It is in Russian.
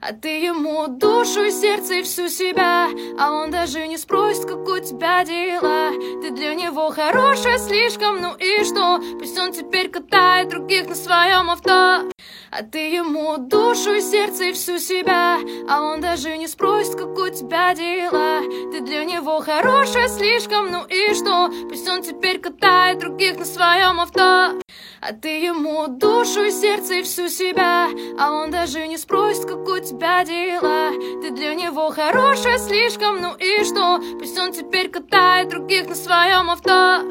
А ты ему душу и сердце и всю себя, а он даже не спросит, как у тебя дела. Ты для него хорошая слишком, ну и что? Пусть он теперь катает других на своем авто. А ты ему душу и сердце и всю себя, а он даже не спросит, как у тебя дела. Ты для него хорошая слишком, ну и что? Пусть он теперь катает других на своем авто. А ты ему душу и сердце и всю себя, а он даже не спросит, как у тебя дела. Ты для него хорошая слишком, ну и что? Пусть он теперь катает других на своем авто.